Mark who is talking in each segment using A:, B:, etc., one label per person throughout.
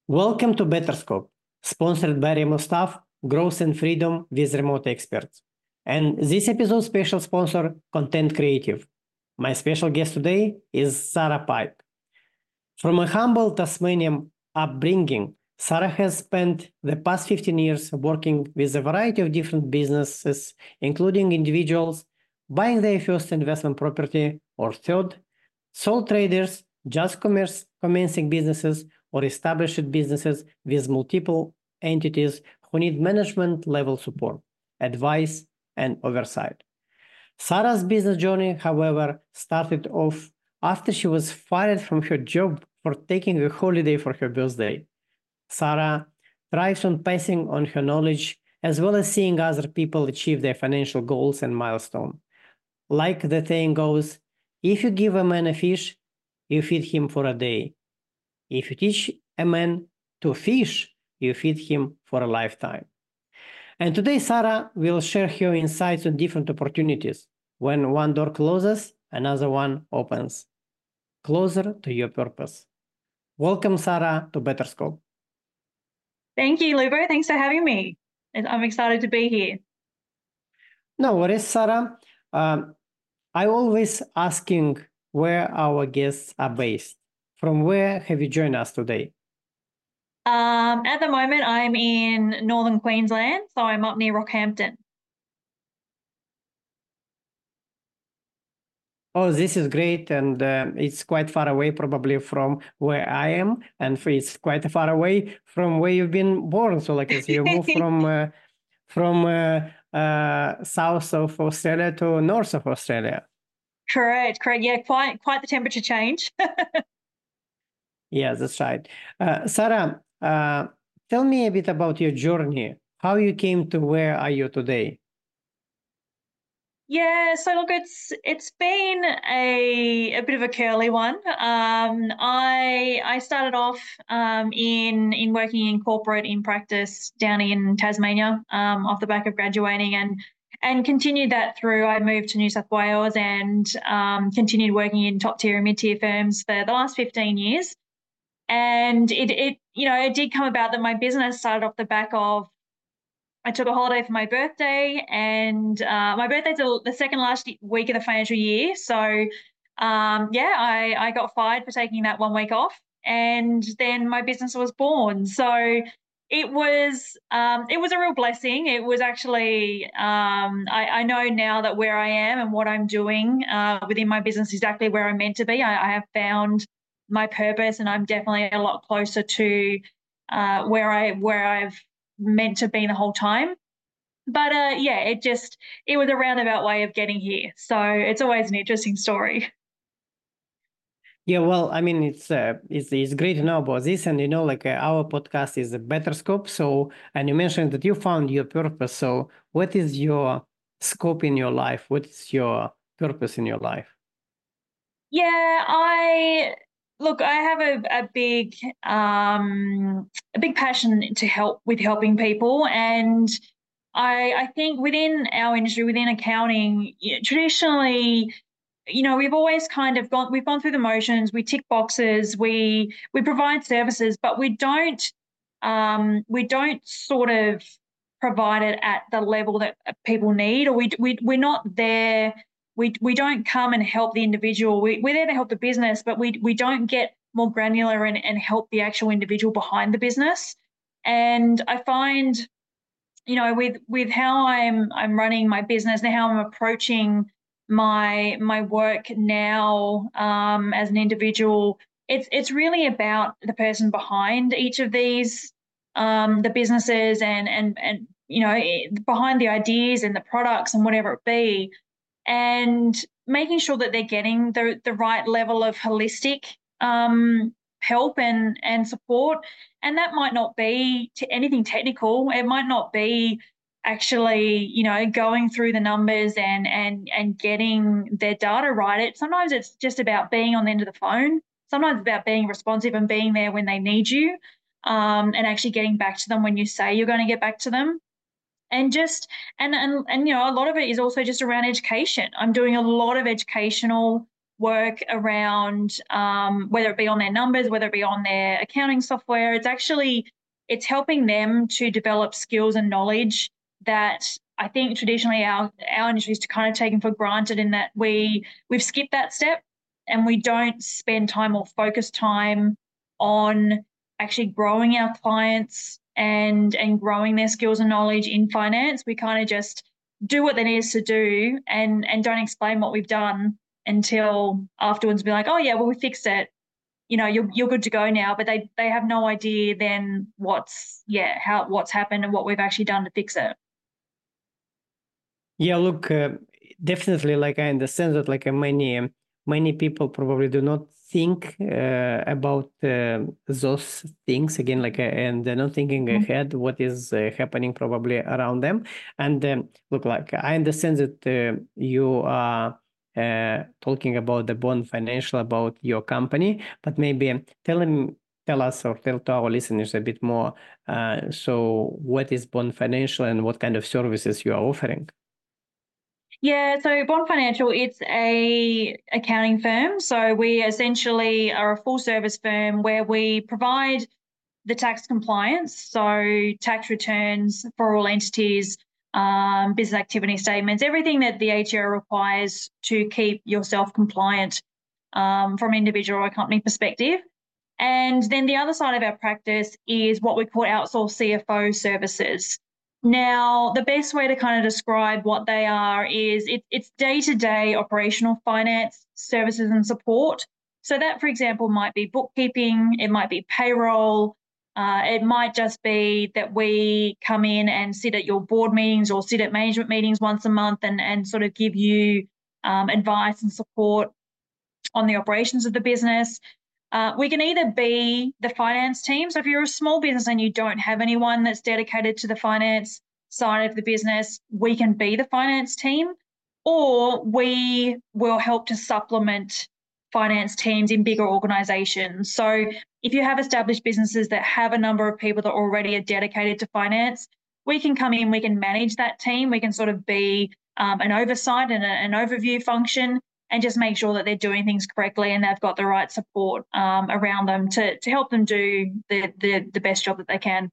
A: Welcome to Betterscope, sponsored by Remo Staff, Growth and Freedom with Remote Experts. And this episode's special sponsor, Content Creative. My special guest today is Sarah Pipe. From a humble Tasmanian upbringing, Sarah has spent the past 15 years working with a variety of different businesses, including individuals buying their first investment property or third, sole traders, just commencing businesses, or established businesses with multiple entities who need management level support, advice, and oversight. Sarah's business journey, however, started off after she was fired from her job for taking a holiday for her birthday. Sarah thrives on passing on her knowledge as well as seeing other people achieve their financial goals and milestones. Like the saying goes, if you give a man a fish, you feed him for a day. If you teach a man to fish, you feed him for a lifetime. And today, Sarah will share her insights on different opportunities. When one door closes, another one opens. Closer to your purpose. Welcome, Sarah, to Betterscope.
B: Thank you, Lubo. Thanks for having me. I'm excited to be here.
A: No worries, Sarah. I always asking where our guests are based. From where have you joined us today?
B: At the moment, I'm in northern Queensland, so I'm up near Rockhampton.
A: Oh, this is great, and it's quite far away probably from where I am, and it's quite far away from where you've been born. So, like, as you move from south of Australia to north of Australia.
B: Correct. Yeah, quite the temperature change.
A: Yeah, that's right. Sarah, tell me a bit about your journey. How you came to where are you today?
B: Yeah, so look, it's been a bit of a curly one. I started off in working in corporate in practice down in Tasmania off the back of graduating and continued that through. I moved to New South Wales and continued working in top tier and mid tier firms for the last 15 years. And it did come about that my business started off the back of I took a holiday for my birthday, and my birthday's the second last week of the financial year. So, I got fired for taking that 1 week off, and then my business was born. So it was a real blessing. It was actually I know now that where I am and what I'm doing within my business is exactly where I'm meant to be. I have found my purpose, and I'm definitely a lot closer to where I've meant to be the whole time. But it was a roundabout way of getting here. So it's always an interesting story.
A: Yeah, well, I mean, it's great to know about this, and like our podcast is a better scope. So, and you mentioned that you found your purpose. So, what is your scope in your life? What is your purpose in your life?
B: Yeah, I have a big passion to help with helping people, and I think within our industry, within accounting, traditionally, we've always kind of we've gone through the motions, we tick boxes, we provide services, but we don't sort of provide it at the level that people need, or we're not there. We don't come and help the individual. We're there to help the business, but we don't get more granular and help the actual individual behind the business. And I find, with how I'm running my business and how I'm approaching my work now as an individual, it's really about the person behind each of these the businesses and behind the ideas and the products and whatever it be, and making sure that they're getting the right level of holistic help and support. And that might not be anything technical. It might not be actually, going through the numbers and getting their data right. Sometimes it's just about being on the end of the phone. Sometimes it's about being responsive and being there when they need you, and actually getting back to them when you say you're going to get back to them. And just and a lot of it is also just around education. I'm doing a lot of educational work around whether it be on their numbers, whether it be on their accounting software. It's helping them to develop skills and knowledge that I think traditionally our industry is kind of taken for granted, in that we've skipped that step and we don't spend time or focus time on actually growing our clients and growing their skills and knowledge in finance. We kind of just do what they need us to do and don't explain what we've done until afterwards, be like, oh yeah, well, we fixed it. You're good to go now. But they have no idea then what's happened and what we've actually done to fix it.
A: Yeah, look, definitely, like I understand that, like many people probably do not think about those things again, like and they're not thinking ahead what is happening probably around them. And look, like I understand that you are talking about the Bond Financial, about your company, but maybe tell us or tell to our listeners a bit more. So what is Bond Financial and what kind of services you are offering?
B: Yeah, so Bond Financial, it's a accounting firm. So we essentially are a full service firm where we provide the tax compliance, so tax returns for all entities, business activity statements, everything that the ATO requires to keep yourself compliant from an individual or a company perspective. And then the other side of our practice is what we call outsourced CFO services. Now, the best way to kind of describe what they are is it's day-to-day operational finance services and support. So that, for example, might be bookkeeping, it might be payroll, it might just be that we come in and sit at your board meetings or sit at management meetings once a month and sort of give you advice and support on the operations of the business. We can either be the finance team. So if you're a small business and you don't have anyone that's dedicated to the finance side of the business, we can be the finance team, or we will help to supplement finance teams in bigger organizations. So if you have established businesses that have a number of people that already are dedicated to finance, we can come in, we can manage that team, we can sort of be an oversight and an overview function, and just make sure that they're doing things correctly and they've got the right support around them to help them do the best job that they can.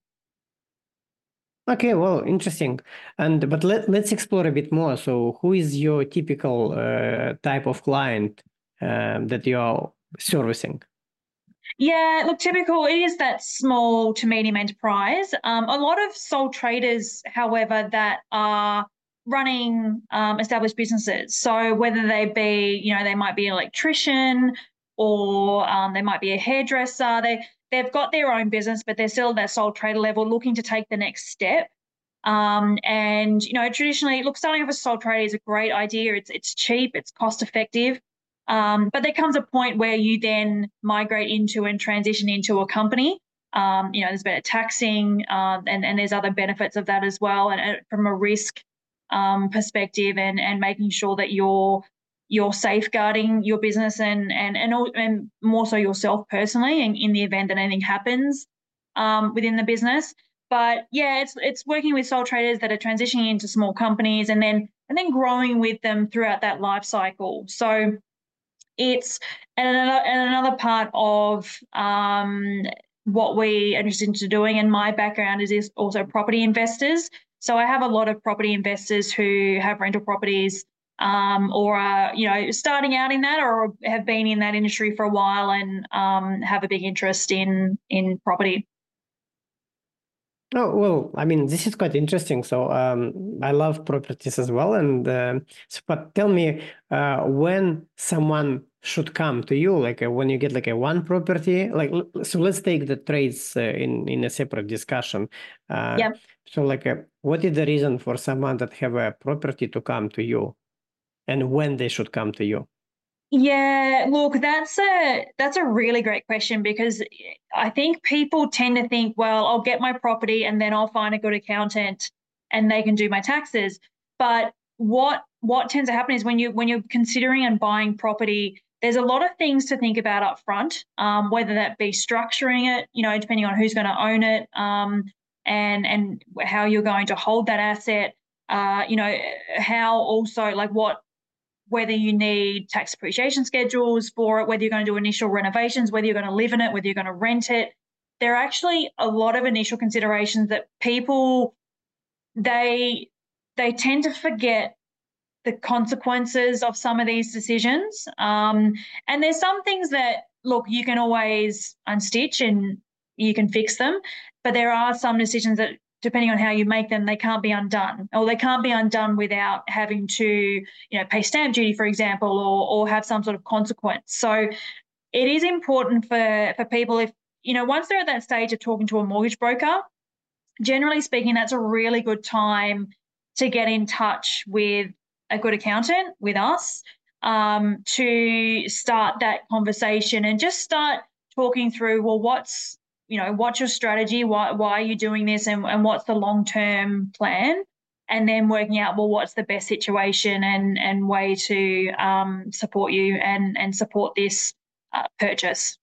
A: Okay, well, interesting. But let's explore a bit more. So who is your typical type of client that you are servicing?
B: Yeah, look, typical, it is that small to medium enterprise. A lot of sole traders, however, that are running established businesses. So whether they be, they might be an electrician or they might be a hairdresser. They've got their own business, but they're still at that sole trader level looking to take the next step. And, traditionally, look, starting off as a sole trader is a great idea. It's cheap, it's cost effective. But there comes a point where you then migrate into and transition into a company. There's better taxing and there's other benefits of that as well. And from a risk perspective and making sure that you're safeguarding your business and more so yourself personally in the event that anything happens within the business. But yeah, it's working with sole traders that are transitioning into small companies and then growing with them throughout that life cycle. So it's another part of what we are interested in doing, and my background is also property investors. So I have a lot of property investors who have rental properties or are starting out in that or have been in that industry for a while and have a big interest in property.
A: Oh, well, I mean, this is quite interesting. So I love properties as well. And but tell me when someone should come to you, like when you get like a one property, like, so let's take the trades in a separate discussion.
B: Yeah.
A: So like what is the reason for someone that have a property to come to you and when they should come to you?
B: Yeah, look, that's a really great question, because I think people tend to think, well, I'll get my property and then I'll find a good accountant and they can do my taxes. But what tends to happen is when you're considering and buying property, there's a lot of things to think about up front, whether that be structuring it, depending on who's going to own it, and how you're going to hold that asset, how also like what whether you need tax depreciation schedules for it, whether you're going to do initial renovations, whether you're going to live in it, whether you're going to rent it. There are actually a lot of initial considerations that people, they tend to forget the consequences of some of these decisions. And there's some things that, look, you can always unstitch and you can fix them, but there are some decisions that, depending on how you make them, they can't be undone, or they can't be undone without having to, pay stamp duty, for example, or have some sort of consequence. So it is important for people, if, once they're at that stage of talking to a mortgage broker, generally speaking, that's a really good time to get in touch with a good accountant, with us, to start that conversation and just start talking through, well, what's your strategy? Why are you doing this? And what's the long-term plan? And then working out, well, what's the best situation and way to support you and support this purchase.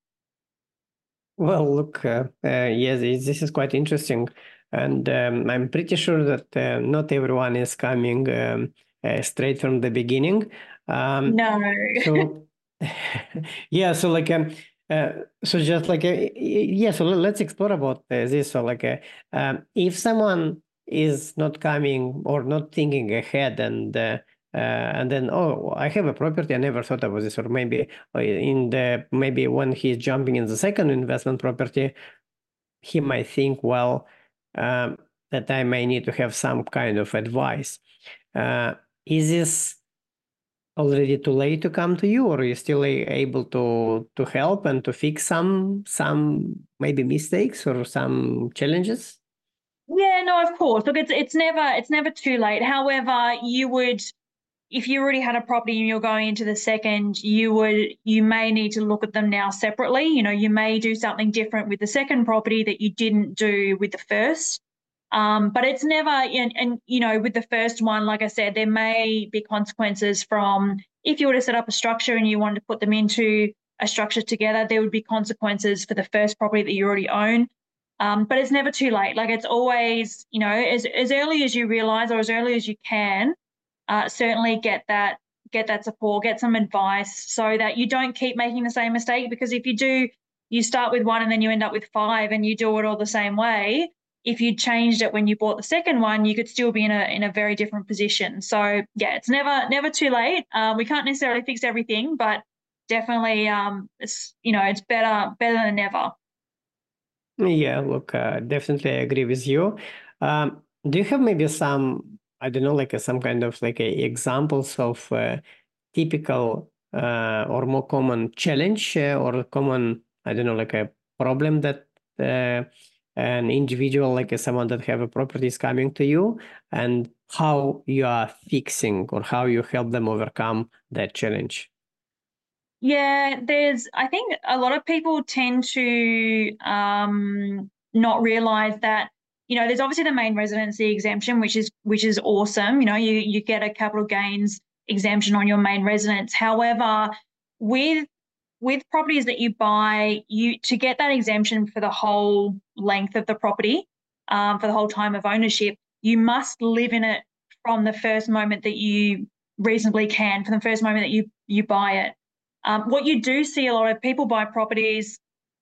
A: Well, look, yes, this is quite interesting. And I'm pretty sure that not everyone is coming straight from the beginning.
B: No.
A: So, yeah, so like, so just like, yeah, so let's explore about this. So like, if someone is not coming or not thinking ahead and then, oh, I have a property, I never thought about this, or maybe maybe when he's jumping in the second investment property, he might think, well, that I may need to have some kind of advice. Is this already too late to come to you, or are you still able to help and to fix some maybe mistakes or some challenges?
B: Yeah, no, of course. Look, it's never too late. However, you would, if you already had a property and you're going into the second, you may need to look at them now separately. You may do something different with the second property that you didn't do with the first. But it's never, and with the first one, like I said, there may be consequences from, if you were to set up a structure and you wanted to put them into a structure together, there would be consequences for the first property that you already own. But it's never too late. Like, it's always, as early as you realize, or as early as you can, certainly get that support, get some advice, so that you don't keep making the same mistake. Because if you do, you start with one and then you end up with five and you do it all the same way. If you changed it when you bought the second one, you could still be in a very different position. So yeah, it's never too late. We can't necessarily fix everything, but definitely it's better than never.
A: Yeah, look, definitely I agree with you. Do you have maybe some, I don't know, like some kind of like examples of typical or more common challenge or common, I don't know, like a problem that an individual, like someone that have a property is coming to you, and how you are fixing or how you help them overcome that challenge?
B: Yeah, I think a lot of people tend to not realize that, there's obviously the main residency exemption, which is awesome. You get a capital gains exemption on your main residence. However, with properties that you buy, to get that exemption for the whole length of the property, for the whole time of ownership, you must live in it from the first moment that you reasonably can, from the first moment that you buy it. What you do see a lot of people buy properties,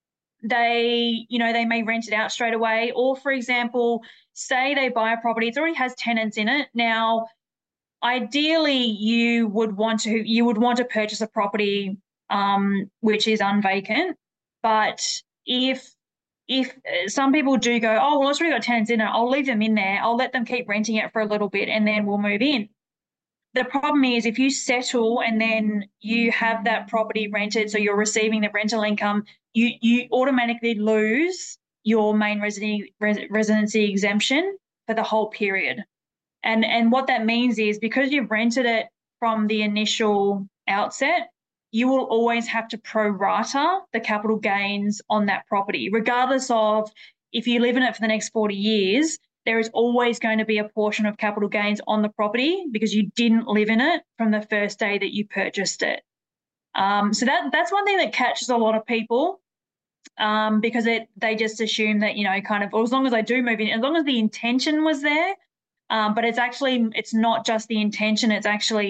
B: they may rent it out straight away, or, for example, say they buy a property, it already has tenants in it. Now, ideally, you would want to purchase a property which is unvacant. But if some people do go, oh, well, it's already got tenants in it, I'll leave them in there, I'll let them keep renting it for a little bit and then we'll move in. The problem is, if you settle and then you have that property rented, so you're receiving the rental income, you automatically lose your main residency exemption for the whole period. And what that means is, because you've rented it from the initial outset, you will always have to pro rata the capital gains on that property, regardless of if you live in it for the next 40 years. There is always going to be a portion of capital gains on the property because you didn't live in it from the first day that you purchased it. So that's one thing that catches a lot of people, because they just assume that, kind of, well, as long as I do move in, as long as the intention was there, but it's not just the intention, it's actually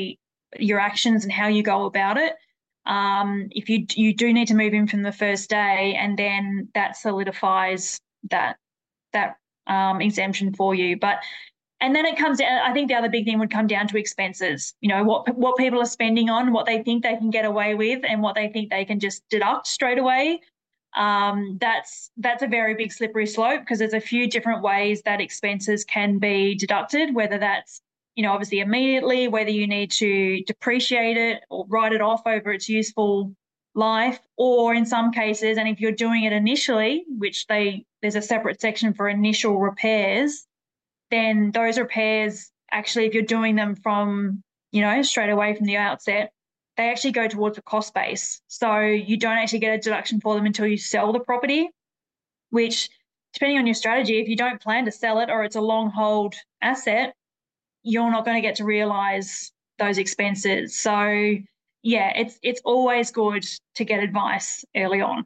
B: your actions and how you go about it. If you do need to move in from the first day, and then that solidifies that exemption for you. And then it comes down, I think the other big thing would come down to expenses. You know, what people are spending on, what they think they can get away with, and what they think they can just deduct straight away. That's a very big slippery slope, because there's a few different ways that expenses can be deducted, whether that's, you know, obviously immediately, whether you need to depreciate it or write it off over its useful life, or in some cases, and if you're doing it initially, which there's a separate section for initial repairs, then those repairs, actually, if you're doing them from, you know, straight away from the outset, they actually go towards the cost base. So you don't actually get a deduction for them until you sell the property, which, depending on your strategy, if you don't plan to sell it or it's a long hold asset, you're not going to get to realise those expenses. So yeah, it's always good to get advice early on.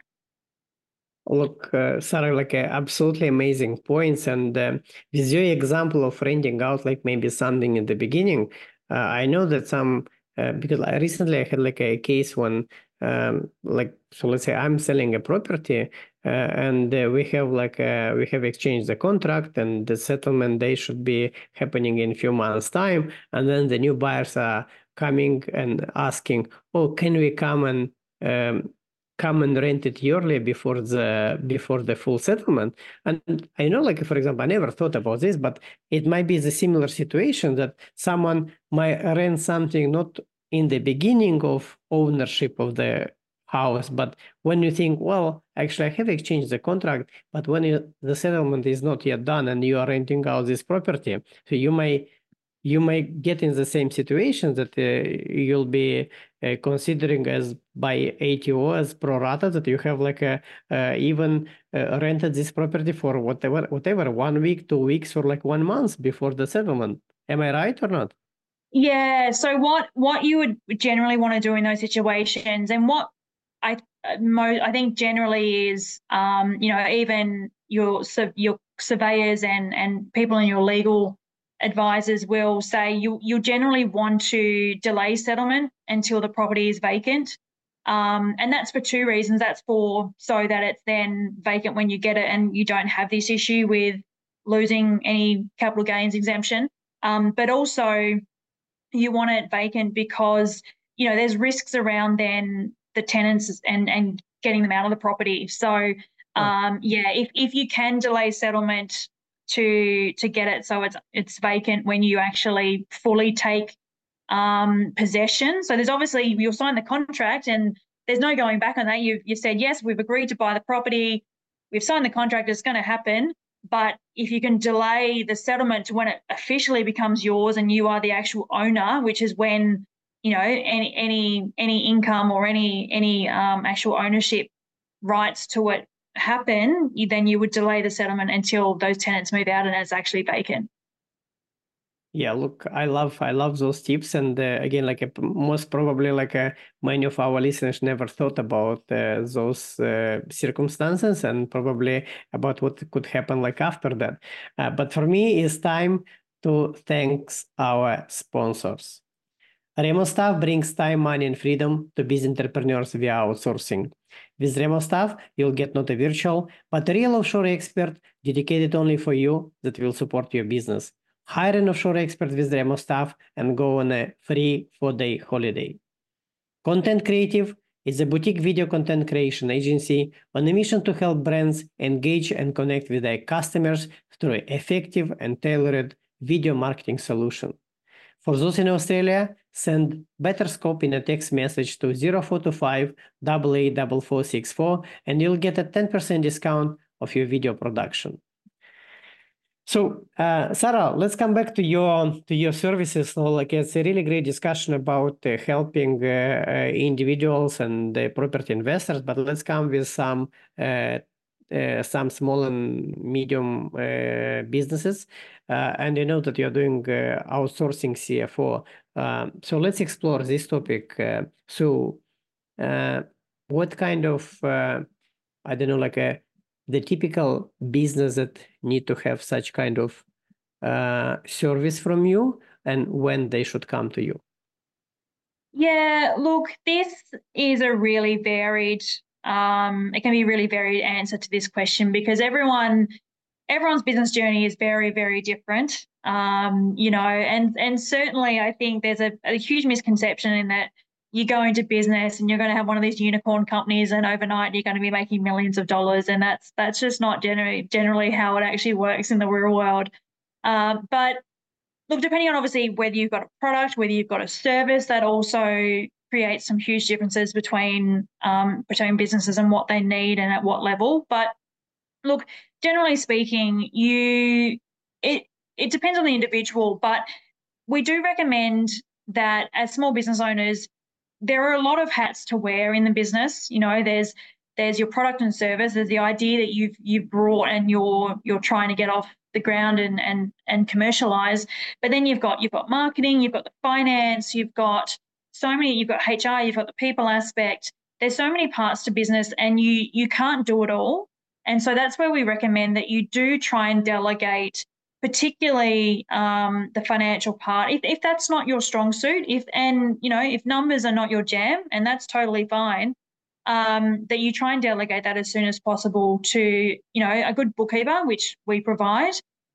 A: Look, Sarah, like absolutely amazing points. And with your example of renting out, like maybe something in the beginning, I know that some, because I recently had like a case when, like, so let's say I'm selling a property, and we have exchanged the contract, and the settlement day should be happening in a few months' time. And then the new buyers are coming and asking, oh, can we come and rent it yearly before the full settlement? And I know, like, for example, I never thought about this, but it might be the similar situation that someone might rent something not in the beginning of ownership of the house, but when you think, well, actually I have exchanged the contract, but when the settlement is not yet done and you are renting out this property, so you may get in the same situation that you'll be considering as by ATO as pro rata, that you have like even rented this property for whatever 1 week, 2 weeks, or like 1 month before the settlement. Am I right or not?
B: Yeah. So what you would generally want to do in those situations, and what I think generally is, you know, even your surveyors and people in your legal advisors will say you generally want to delay settlement until the property is vacant. And that's for two reasons. That's so that it's then vacant when you get it, and you don't have this issue with losing any capital gains exemption. But also, you want it vacant because, you know, there's risks around then the tenants and getting them out of the property. So yeah, if you can delay settlement to get it so it's vacant when you actually fully take possession. So there's obviously, you'll sign the contract and there's no going back on that. You said, yes, we've agreed to buy the property, we've signed the contract, it's going to happen. But if you can delay the settlement to when it officially becomes yours and you are the actual owner, which is when, you know, any income or any actual ownership rights to it happen, then you would delay the settlement until those tenants move out and it's actually vacant.
A: Yeah, look, I love those tips, and again, like most probably, like many of our listeners never thought about those circumstances, and probably about what could happen like after that. But for me, it's time to thank our sponsors. Remo Staff brings time, money, and freedom to busy entrepreneurs via outsourcing. With Remo Staff, you'll get not a virtual, but a real offshore expert dedicated only for you that will support your business. Hire an offshore expert with Remo Staff and go on a free 4-day holiday. Content Creative is a boutique video content creation agency on a mission to help brands engage and connect with their customers through effective and tailored video marketing solution. For those in Australia, send BetterScope in a text message to 0425 884464 and you'll get a 10% discount of your video production. So, Sarah, let's come back to your services. So, like, it's a really great discussion about helping individuals and property investors. But let's come with some small and medium businesses. And you know that you're doing outsourcing CFO. So let's explore this topic. What kind of I don't know, like the typical business that need to have such kind of service from you, and when they should come to you?
B: Yeah, look, this is a really varied, it can be a really varied answer to this question because everyone's business journey is very, very different. And certainly I think there's a huge misconception in that you go into business and you're going to have one of these unicorn companies and overnight you're going to be making millions of dollars, and that's just not generally how it actually works in the real world. But look, depending on obviously whether you've got a product, whether you've got a service, that also creates some huge differences between businesses and what they need and at what level. But look, generally speaking, it depends on the individual, but we do recommend that as small business owners, there are a lot of hats to wear in the business. There's your product and service, there's the idea that you've brought and you're trying to get off the ground and commercialize. But then you've got marketing, you've got the finance, you've got HR, you've got the people aspect. There's so many parts to business, and you can't do it all. And so that's where we recommend that you do try and delegate, particularly the financial part. If that's not your strong suit, if numbers are not your jam, and that's totally fine, that you try and delegate that as soon as possible to a good bookkeeper, which we provide,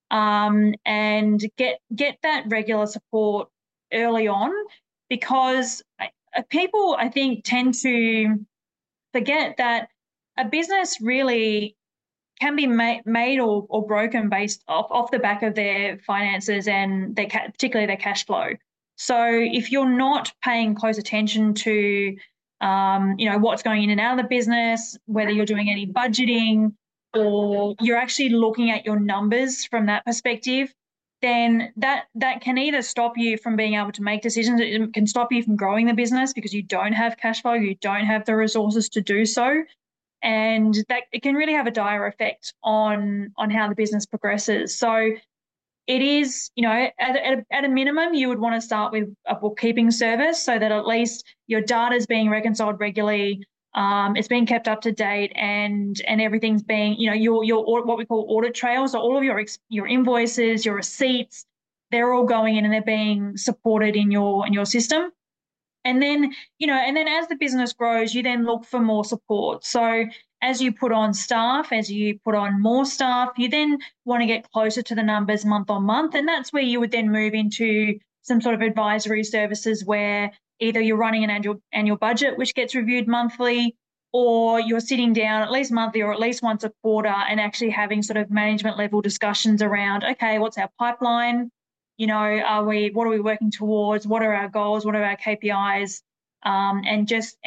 B: and get that regular support early on, because people, I think, tend to forget that a business really can be made or broken based off the back of their finances and particularly their cash flow. So if you're not paying close attention to what's going in and out of the business, whether you're doing any budgeting or you're actually looking at your numbers from that perspective, then that can either stop you from being able to make decisions. It can stop you from growing the business because you don't have cash flow, you don't have the resources to do so. And that it can really have a dire effect on how the business progresses. So it is, at a minimum, you would want to start with a bookkeeping service so that at least your data is being reconciled regularly, it's being kept up to date, and everything's being, your what we call audit trails. So all of your invoices, your receipts, they're all going in and they're being supported in your system. And then, as the business grows, you then look for more support. So as you put on staff, as you put on more staff, you then want to get closer to the numbers month on month. And that's where you would then move into some sort of advisory services where either you're running an annual budget, which gets reviewed monthly, or you're sitting down at least monthly or at least once a quarter and actually having sort of management level discussions around, okay, what's our pipeline? What are we working towards? What are our goals? What are our KPIs? And just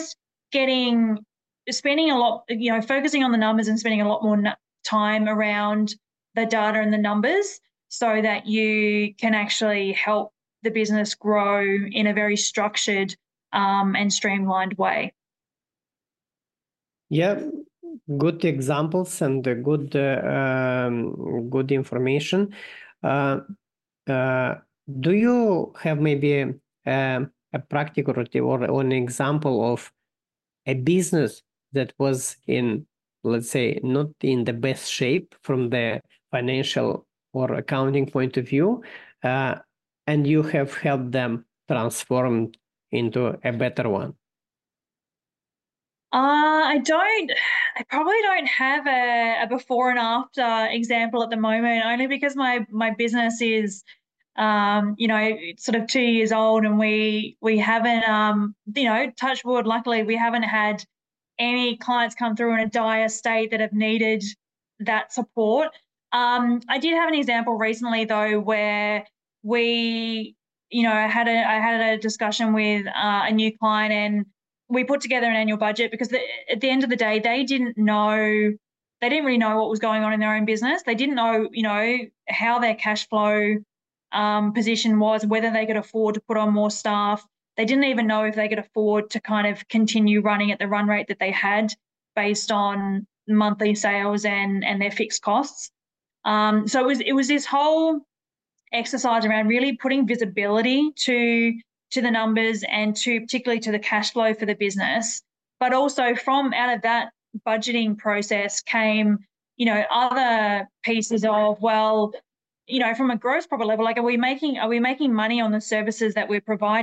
B: spending a lot, focusing on the numbers and spending a lot more time around the data and the numbers so that you can actually help the business grow in a very structured and streamlined way.
A: Yeah, good examples and good information. Do you have maybe a practical or an example of a business that was in, let's say, not in the best shape from the financial or accounting point of view, and you have helped them transform into a better one?
B: I probably don't have a before and after example at the moment, only because my business is, sort of 2 years old, and we haven't, touch wood, luckily we haven't had any clients come through in a dire state that have needed that support. I did have an example recently though, where I had a discussion with a new client, and we put together an annual budget because at the end of the day, they didn't really know what was going on in their own business. They didn't know, how their cash flow position was, whether they could afford to put on more staff. They didn't even know if they could afford to kind of continue running at the run rate that they had based on monthly sales and their fixed costs. So it was this whole exercise around really putting visibility to the numbers and particularly to the cash flow for the business. But also from out of that budgeting process came, other pieces of, from a gross profit level, like are we making money on the services that we're providing?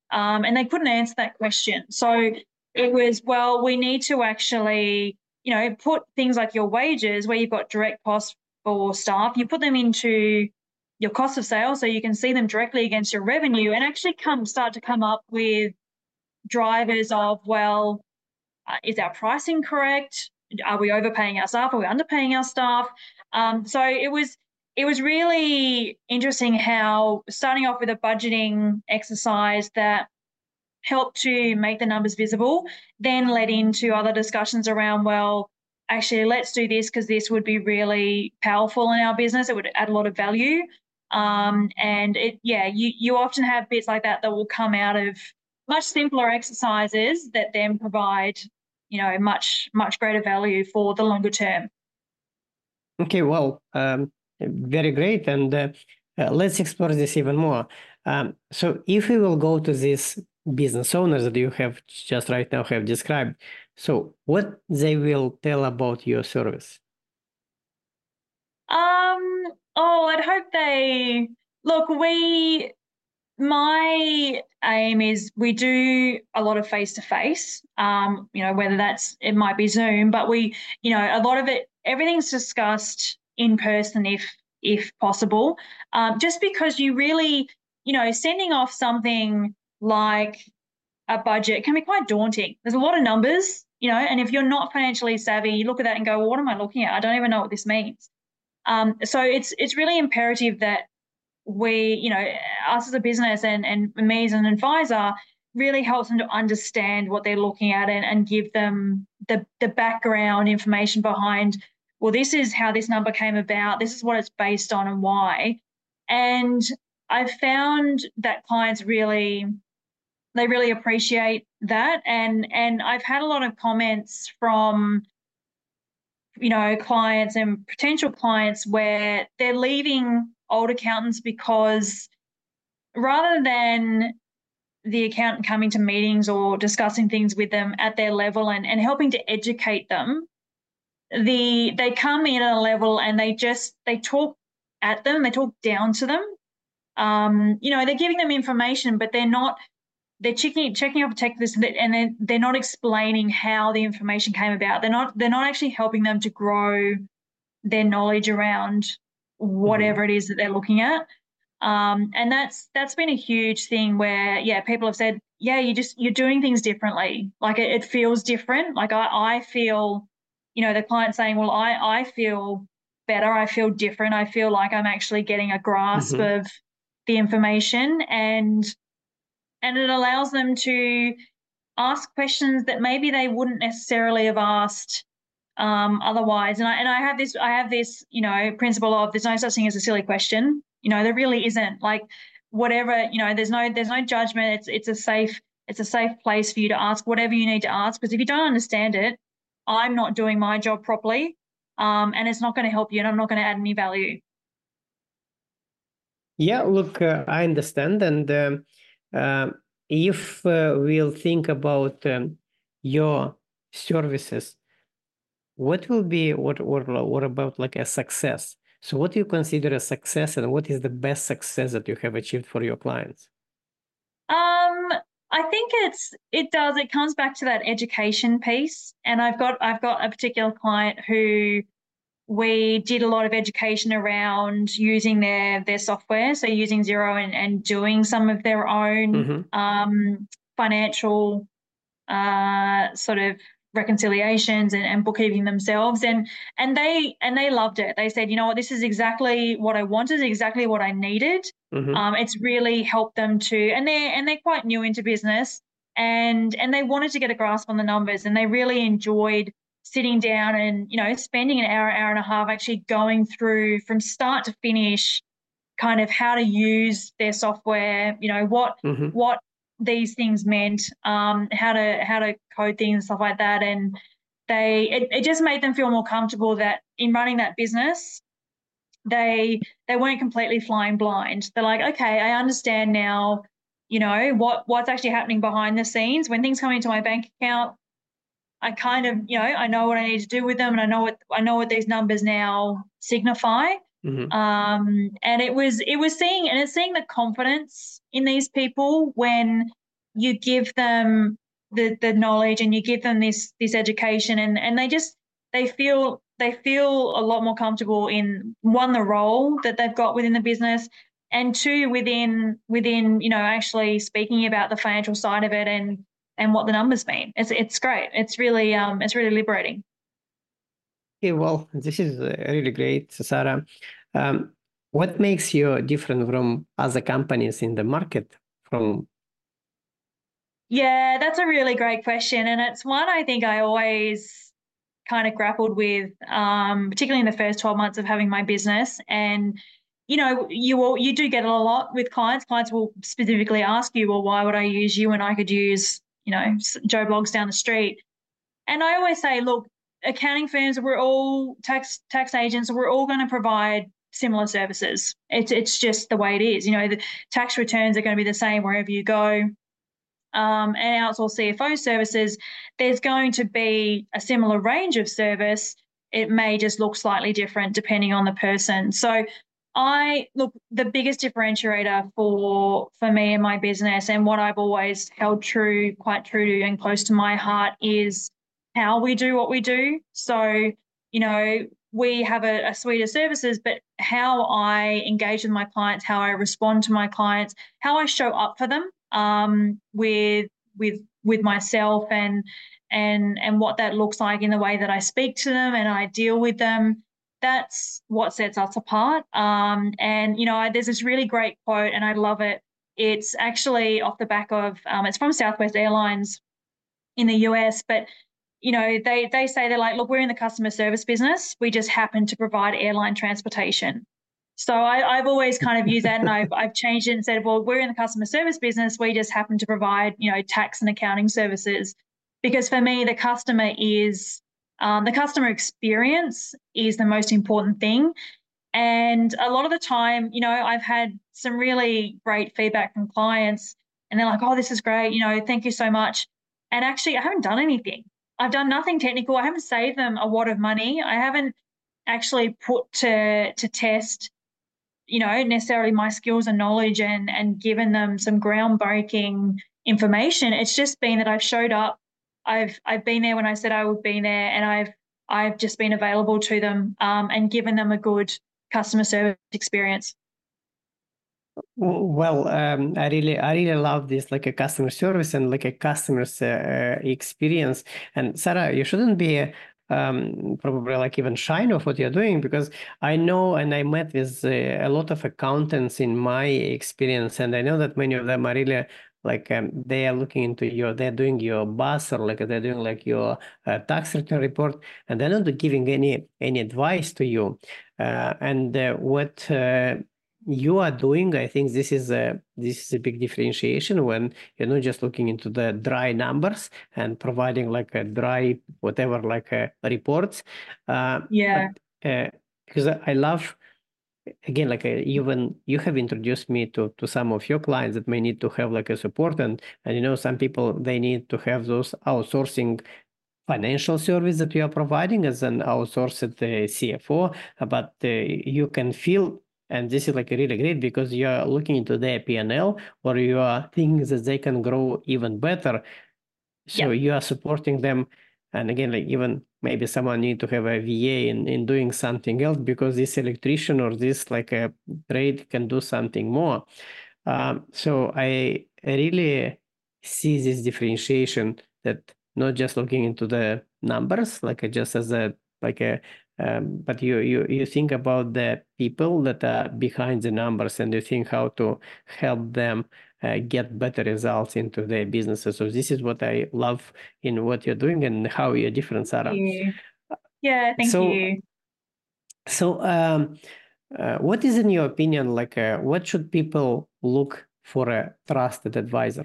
B: and they couldn't answer that question. So it was, well, we need to actually, put things like your wages, where you've got direct costs for staff, you put them into your cost of sales so you can see them directly against your revenue, and actually start to come up with drivers of, well, is our pricing correct? Are we overpaying our staff? Are we underpaying our staff? So it was really interesting how, starting off with a budgeting exercise that helped to make the numbers visible, then led into other discussions around, well, actually, let's do this because this would be really powerful in our business. It would add a lot of value. And you often have bits like that will come out of much simpler exercises that then provide, much, much greater value for the longer term.
A: Okay, well, very great. And let's explore this even more. So if we will go to these business owners that you have just right now have described, so what they will tell about your service?
B: I'd hope they look. My aim is we do a lot of face-to-face, whether it might be Zoom, but a lot of it, everything's discussed in person if possible, just because you really, sending off something like a budget can be quite daunting. There's a lot of numbers, and if you're not financially savvy, you look at that and go, well, what am I looking at? I don't even know what this means. So it's really imperative that we, us as a business and me as an advisor, really helps them to understand what they're looking at and give them the background information behind, well, this is how this number came about, this is what it's based on and why. And I've found that clients really appreciate that. And I've had a lot of comments from clients and potential clients where they're leaving old accountants because, rather than the accountant coming to meetings or discussing things with them at their level and helping to educate them, they come in at a level and they talk at them, they talk down to them. They're giving them information, but they're checking off a checklist, and they're not explaining how the information came about. They're not actually helping them to grow their knowledge around whatever it is that they're looking at. And that's been a huge thing where, people have said, you're doing things differently. Like it feels different. Like I feel, the client saying, well, I feel better. I feel different. I feel like I'm actually getting a grasp of the information, and it allows them to ask questions that maybe they wouldn't necessarily have asked otherwise. And I have this principle of, there's no such thing as a silly question. There really isn't. Like, whatever, there's no judgment. It's a safe place for you to ask whatever you need to ask, because if you don't understand it, I'm not doing my job properly, and it's not going to help you, and I'm not going to add any value.
A: Yeah, look, I understand. And if we'll think about your services, what will be, what about like a success? So what do you consider a success, and what is the best success that you have achieved for your clients?
B: I think it comes back to that education piece. And I've got a particular client who we did a lot of education around using their software, so using Xero and doing some of their own financial sort of reconciliations and bookkeeping themselves, and they loved it. They said, you know what, this is exactly what I wanted, exactly what I needed. It's really helped them to, and they're quite new into business, and they wanted to get a grasp on the numbers, and they really enjoyed sitting down and spending an hour and a half actually going through from start to finish kind of how to use their software, what these things meant, how to code things and stuff like that. And it just made them feel more comfortable that in running that business, they weren't completely flying blind. They're like, okay, I understand now, what's actually happening behind the scenes. When things come into my bank account, I kind of, I know what I need to do with them, and I know what these numbers now signify. And it's seeing the confidence in these people when you give them the knowledge and you give them this education, and they feel a lot more comfortable in, one, the role that they've got within the business, and two, within actually speaking about the financial side of it and what the numbers mean. It's great. It's really liberating.
A: Okay, well, this is really great, Sarah. What makes you different from other companies in the market?
B: Yeah, that's a really great question, and it's one I think I always kind of grappled with, particularly in the first 12 months of having my business. And you do get it a lot with clients. Clients will specifically ask you, well, why would I use you when I could use Joe Bloggs down the street? And I always say, look, accounting firms, we're all tax agents, we're all going to provide similar services. It's just the way it is. The tax returns are going to be the same wherever you go. And outsourced CFO services, there's going to be a similar range of service. It may just look slightly different depending on the person. So the biggest differentiator for me and my business, and what I've always held quite true to and close to my heart, is how we do what we do. So, we have a suite of services, but how I engage with my clients, how I respond to my clients, how I show up for them, with myself and what that looks like in the way that I speak to them and I deal with them. That's what sets us apart. There's this really great quote, and I love it. It's actually off the back of it's from Southwest Airlines in the US, but they say, they're like, look, we're in the customer service business. We just happen to provide airline transportation. So I've always kind of used that, and I've changed it and said, well, we're in the customer service business. We just happen to provide, tax and accounting services, because for me, the customer experience is the most important thing. And a lot of the time, I've had some really great feedback from clients, and they're like, oh, this is great. Thank you so much. And actually, I haven't done anything. I've done nothing technical. I haven't saved them a wad of money. I haven't actually put to test necessarily my skills and knowledge and given them some groundbreaking information. It's just been that I've showed up. I've been there when I said I would be there, and I've just been available to them, and given them a good customer service experience.
A: Well, I really love this, like a customer service and like a customer's experience. And Sarah, you shouldn't be probably like even shy of what you're doing, because I know, and I met with a lot of accountants in my experience, and I know that many of them are really like they are looking into they're doing your BAS, or like they're doing like your tax return report, and they're not giving any advice to you. What you are doing, I think this is a big differentiation, when you're not just looking into the dry numbers and providing like a dry whatever, like reports.
B: Yeah.
A: Because I love, again, like even you have introduced me to some of your clients that may need to have like a support, and some people, they need to have those outsourcing financial service that you are providing as an outsourced CFO, but you can feel, and this is like really great, because you are looking into their P&L, or you are thinking that they can grow even better. So you are supporting them. And again, like even maybe someone need to have a VA in doing something else, because this electrician or this like a trade can do something more. So I really see this differentiation, that not just looking into the numbers, like just as but you think about the people that are behind the numbers, and you think how to help them get better results into their businesses. So this is what I love in what you're doing and how you're different, Sarah.
B: Thank you. Yeah, thank you.
A: So, what is, in your opinion, like what should people look for a trusted advisor?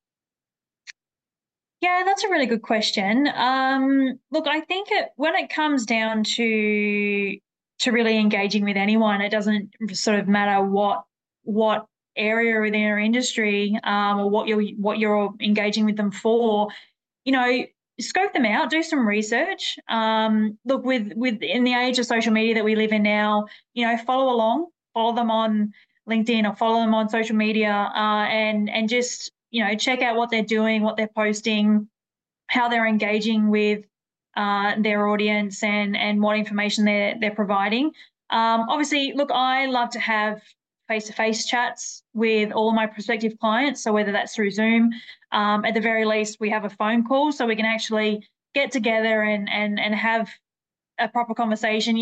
B: Yeah, that's a really good question. Look, I think when it comes down to really engaging with anyone, it doesn't sort of matter what area within our industry, or what you're engaging with them for. Scope them out, do some research. Look, with in the age of social media that we live in now, follow them on LinkedIn or follow them on social media, and just check out what they're doing, what they're posting, how they're engaging with their audience, and what information they're providing. Obviously, look, I love to have face-to-face chats with all my prospective clients. So whether that's through Zoom, at the very least, we have a phone call so we can actually get together and have a proper conversation.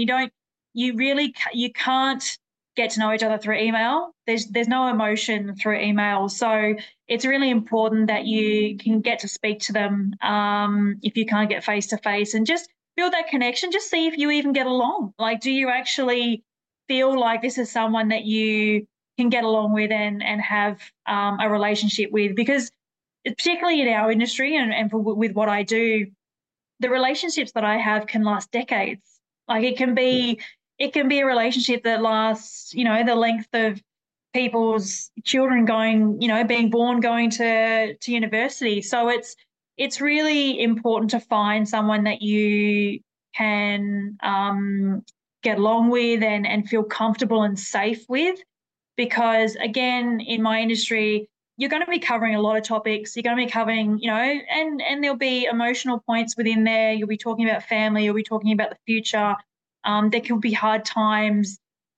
B: You can't get to know each other through email. There's no emotion through email. So it's really important that you can get to speak to them if you can't get face to face, and just build that connection. Just see if you even get along. Like, do you actually feel like this is someone that you can get along with and have a relationship with? Because particularly in our industry with what I do, the relationships that I have can last decades. Like it can be a relationship that lasts, the length of people's children being born, going to university. So it's really important to find someone that you can get along with and feel comfortable and safe with. Because again, in my industry, you're going to be covering a lot of topics. You're going to be covering, and there'll be emotional points within there. You'll be talking about family. You'll be talking about the future. There could be hard times.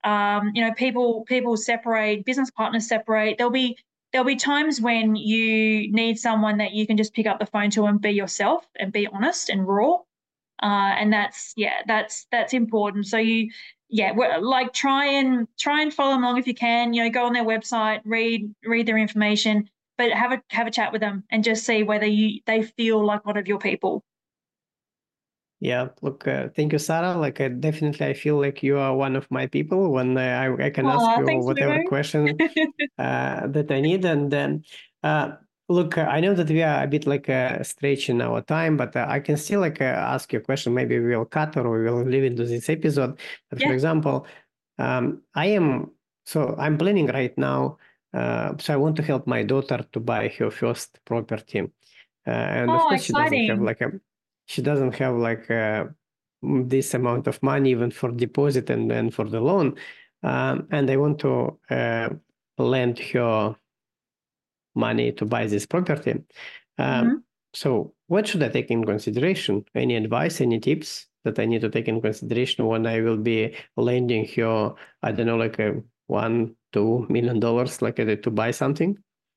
B: People separate. Business partners separate. There'll be times when you need someone that you can just pick up the phone to and be yourself and be honest and raw. And that's important. So try and follow along if you can. Go on their website, read their information, but have a chat with them and just see whether they feel like one of your people.
A: Yeah, look, thank you, Sarah. Like, definitely, I feel like you are one of my people when I can ask you
B: Thanks,
A: whatever
B: Lulu.
A: question that I need. And then, look, I know that we are a bit like stretching our time, but I can still ask you a question. Maybe we'll cut or we will leave into this episode. But
B: Yeah.
A: for example, I'm planning right now. So I want to help my daughter to buy her first property, and of course
B: Exciting.
A: she doesn't have this amount of money even for deposit and then for the loan. And I want to lend her money to buy this property. So what should I take in consideration? Any advice, any tips that I need to take in consideration when I will be lending her, I don't know, like $1-2 million, to buy something?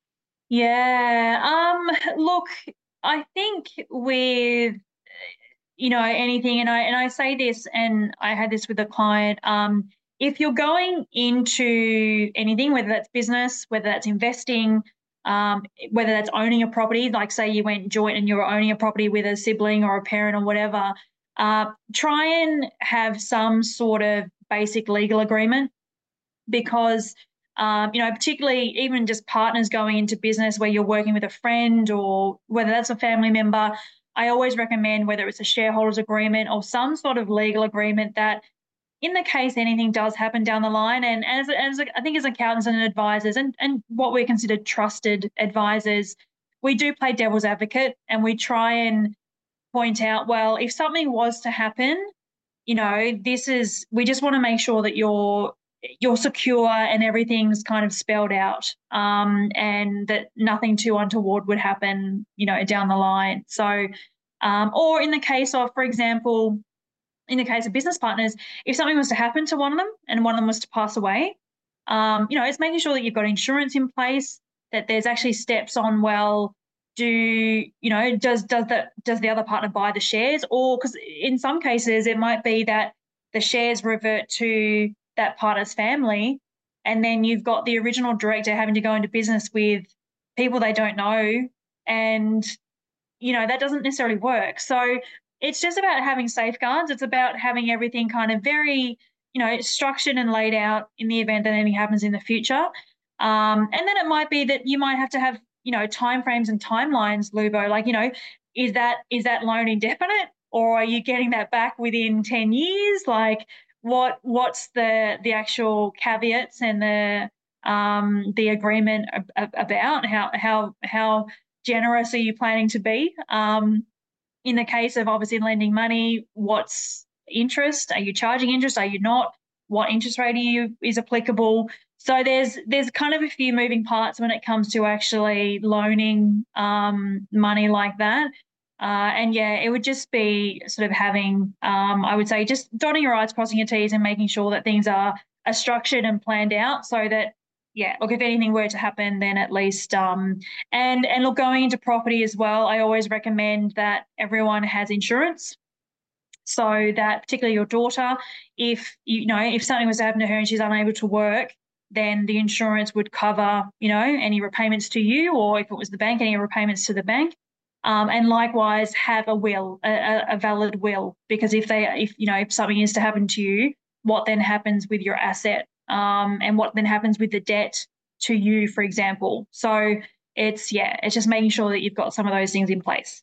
B: Yeah. Look, I think with anything, and I say this, and I had this with a client. If you're going into anything, whether that's business, whether that's investing, whether that's owning a property, like say you went joint and you were owning a property with a sibling or a parent or whatever, try and have some sort of basic legal agreement. Because particularly even just partners going into business where you're working with a friend or whether that's a family member, I always recommend whether it's a shareholders agreement or some sort of legal agreement that in the case anything does happen down the line, and as I think as accountants and advisors and what we consider trusted advisors, we do play devil's advocate and we try and point out, well, if something was to happen, we just want to make sure that you're secure and everything's kind of spelled out, and that nothing too untoward would happen, down the line. So, or in the case of, for example, in the case of business partners, if something was to happen to one of them and one of them was to pass away, it's making sure that you've got insurance in place, that there's actually steps on, well, does the other partner buy the shares? Or because in some cases it might be that the shares revert to that partner's family, and then you've got the original director having to go into business with people they don't know, and that doesn't necessarily work. So it's just about having safeguards. It's about having everything kind of very structured and laid out in the event that anything happens in the future. And then it might be that you might have to have timeframes and timelines, Lubo. Like, is that loan indefinite, or are you getting that back within 10 years? Like, what's the actual caveats and the agreement about how generous are you planning to be? In the case of obviously lending money, what's interest? Are you charging interest? Are you not? what interest rate is applicable. So there's kind of a few moving parts when it comes to actually loaning money like that. And yeah, it would just be sort of having, I would say, just dotting your I's, crossing your T's, and making sure that things are structured and planned out so that, yeah, look, if anything were to happen, then at least, and look, going into property as well, I always recommend that everyone has insurance. So that particularly your daughter, if if something was to happen to her and she's unable to work, then the insurance would cover, any repayments to you, or if it was the bank, any repayments to the bank. And likewise, have a will, a valid will, because if something is to happen to you, what then happens with your asset, and what then happens with the debt to you, for example. So it's just making sure that you've got some of those things in place.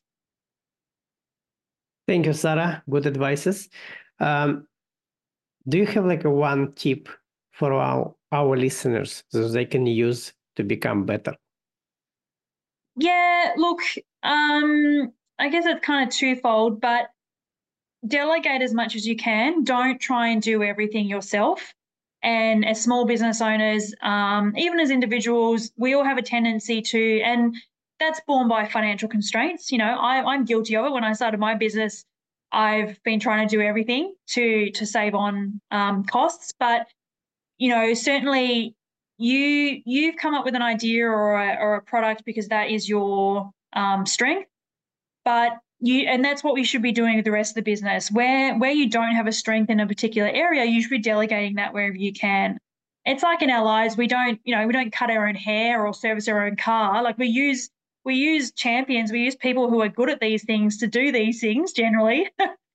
A: Thank you, Sarah. Good advices. Do you have like a one tip for our listeners so they can use to become better?
B: Yeah, look, I guess it's kind of twofold, but delegate as much as you can. Don't try and do everything yourself. And as small business owners, even as individuals, we all have a tendency to, and that's borne by financial constraints. I'm guilty of it. When I started my business, I've been trying to do everything to save on costs. But certainly you've come up with an idea or a product because that is your strength. But and that's what we should be doing with the rest of the business. Where you don't have a strength in a particular area, you should be delegating that wherever you can. It's like in our lives, we don't cut our own hair or service our own car. Like we use champions, we use people who are good at these things to do these things generally.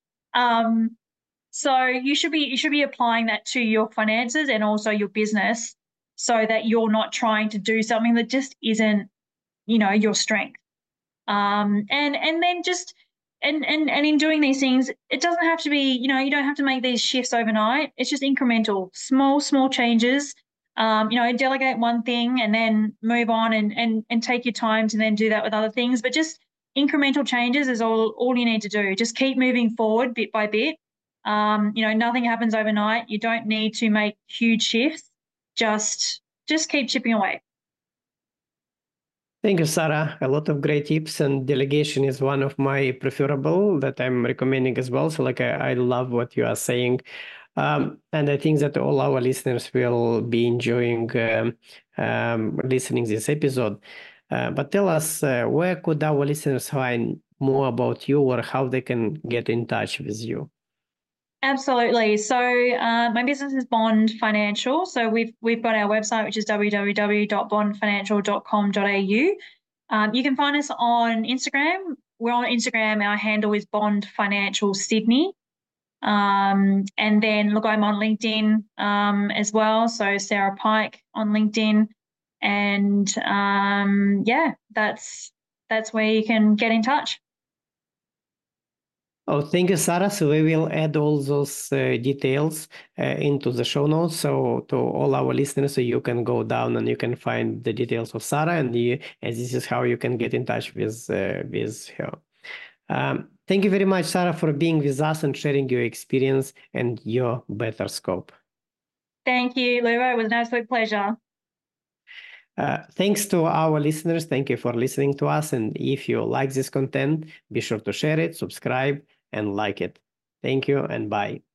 B: So you should be applying that to your finances and also your business, so that you're not trying to do something that just isn't, your strength. And then just and in doing these things, it doesn't have to be, you don't have to make these shifts overnight. It's just incremental, small changes. Delegate one thing and then move on and take your time to then do that with other things. But just incremental changes is all you need to do. Just keep moving forward bit by bit. Nothing happens overnight. You don't need to make huge shifts. Just keep chipping away.
A: Thank you, Sarah. A lot of great tips, and delegation is one of my preferable that I'm recommending as well. So I love what you are saying. And I think that all our listeners will be enjoying listening this episode. But tell us, where could our listeners find more about you, or how they can get in touch with you?
B: Absolutely. So my business is Bond Financial. So we've got our website, which is www.bondfinancial.com.au. You can find us on Instagram. We're on Instagram. Our handle is Bond Financial Sydney. And then look, I'm on LinkedIn as well. So Sarah Pike on LinkedIn. And that's where you can get in touch.
A: Oh, thank you, Sarah. So we will add all those details into the show notes. So to all our listeners, so you can go down and you can find the details of Sarah, and this is how you can get in touch with her. Thank you very much, Sarah, for being with us and sharing your experience and your better scope.
B: Thank you, Luo. It was an absolute pleasure.
A: Thanks to our listeners. Thank you for listening to us. And if you like this content, be sure to share it, subscribe, and like it. Thank you and bye.